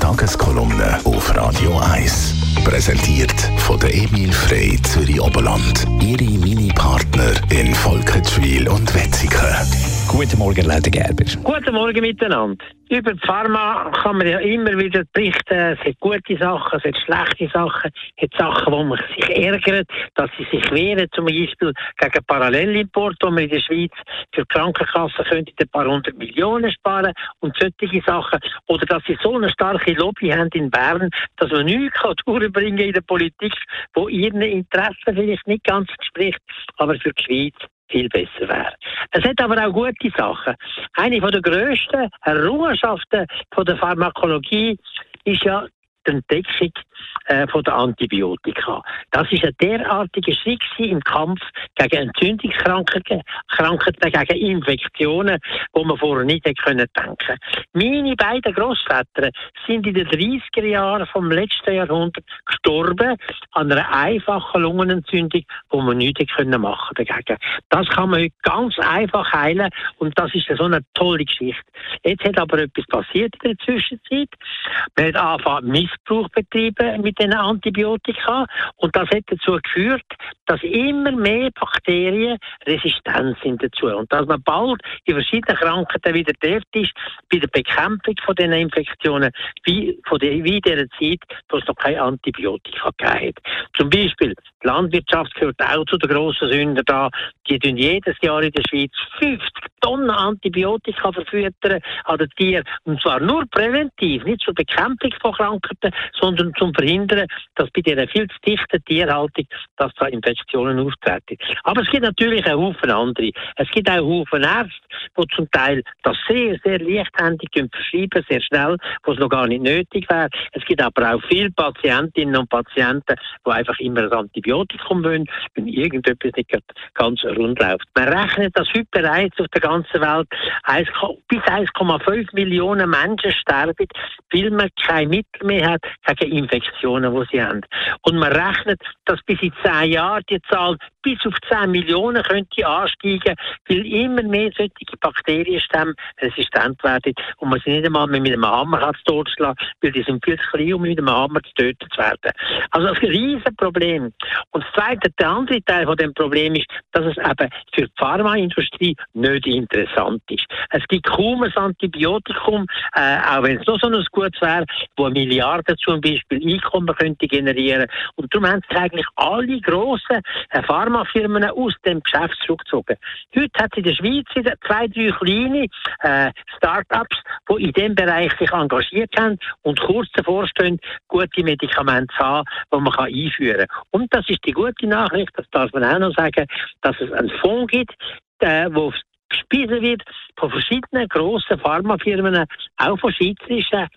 Tageskolumne auf Radio 1. Präsentiert von der Emil Frey Zürich Oberland. Ihre Mini-Partner in Volkenswil und Wetzikon. Guten Morgen, Leute Gerber. Guten Morgen miteinander. Über die Pharma kann man ja immer wieder berichten. Es hat gute Sachen, es hat schlechte Sachen, es hat Sachen, wo man sich ärgert, dass sie sich wehren, zum Beispiel gegen Parallelimport, wo man in der Schweiz für die Krankenkassen könnte ein paar 100 Millionen sparen und solche Sachen. Oder dass sie so eine starke Lobby haben in Bern, dass man nichts durchbringen in der Politik, wo ihren Interessen vielleicht nicht ganz entspricht, aber für die Schweiz viel besser wäre. Es hat aber auch gute Sachen. Eine der grössten Errungenschaften von der Pharmakologie ist ja die Entdeckung von der Antibiotika. Das ist ein derartiger Schritt im Kampf gegen Entzündungskrankheiten, gegen Infektionen, wo man vorher nicht hätte denken können. Meine beiden Grossväter sind in den 30er Jahren vom letzten Jahrhundert gestorben an einer einfachen Lungenentzündung, wo man nichts machen dagegen. Das kann man heute ganz einfach heilen und das ist so eine tolle Geschichte. Jetzt hat aber etwas passiert in der Zwischenzeit. Man hat angefangen Missbrauch betrieben mit den Antibiotika und das hat dazu geführt, dass immer mehr Bakterien resistent sind dazu und dass man bald in verschiedenen Krankheiten wieder dort ist bei der Bekämpfung von diesen Infektionen wie in dieser Zeit, wo es noch keine Antibiotika gegeben hat. Zum Beispiel die Landwirtschaft gehört auch zu den grossen Sündern da. Die tun jedes Jahr in der Schweiz 50 Tonnen Antibiotika verfüttern an den Tieren und zwar nur präventiv, nicht zur Bekämpfung von Krankheiten, sondern zum Verhindern, dass bei dieser viel zu dichten Tierhaltung, dass da Infektionen auftreten. Aber es gibt natürlich einen Haufen andere. Es gibt auch einen Haufen Ärzte, die zum Teil das sehr, sehr leichthändig verschreiben, sehr schnell, wo es noch gar nicht nötig wäre. Es gibt aber auch viele Patientinnen und Patienten, die einfach immer ein Antibiotikum wollen, wenn irgendetwas nicht ganz rund läuft. Man rechnet, dass heute bereits auf der ganzen Welt bis 1,5 Millionen Menschen sterben, weil man kein Mittel mehr hat gegen Infektionen, die sie haben. Und man rechnet, dass bis in 10 Jahren die Zahl bis auf 10 Millionen könnte ansteigen, weil immer mehr solche Bakterienstämme resistent werden und man sie nicht einmal mit einem Hammer totschlagen, weil die sind viel zu klein, um mit einem Hammer getötet zu werden. Also das ist ein riesen Problem. Und der andere Teil von dem Problem ist, dass es eben für die Pharmaindustrie nicht interessant ist. Es gibt kaum ein Antibiotikum, auch wenn es noch so ein gutes wäre, wo Milliarden zum Beispiel Einkommen könnte generieren. Und darum haben sich eigentlich alle grossen Pharmafirmen aus dem Geschäft zurückgezogen. Heute hat es in der Schweiz wieder 2-3 kleine Start-ups, die in diesem Bereich sich engagiert haben und kurz davor stehen, gute Medikamente zu haben, die man einführen kann. Und das ist die gute Nachricht, das darf man auch noch sagen, dass es einen Fonds gibt, wo gespeist wird von verschiedenen grossen Pharmafirmen, auch von schweizerischen,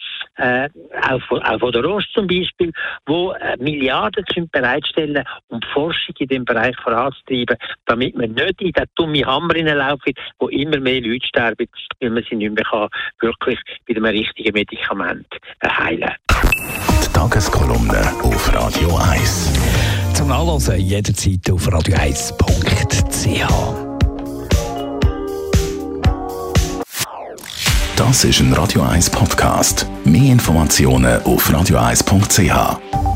auch von der Roche zum Beispiel, die Milliarden bereitstellen, um die Forschung in diesem Bereich voranzutreiben, damit man nicht in den dummen Hammer hineinlaufen, wo immer mehr Leute sterben, weil man sie nicht mehr wirklich mit einem richtigen Medikament heilen kann. Die Tageskolumne auf Radio 1. Zum Nachlesen jederzeit auf radio1.ch. Das ist ein Radio 1 Podcast. Mehr Informationen auf radio1.ch.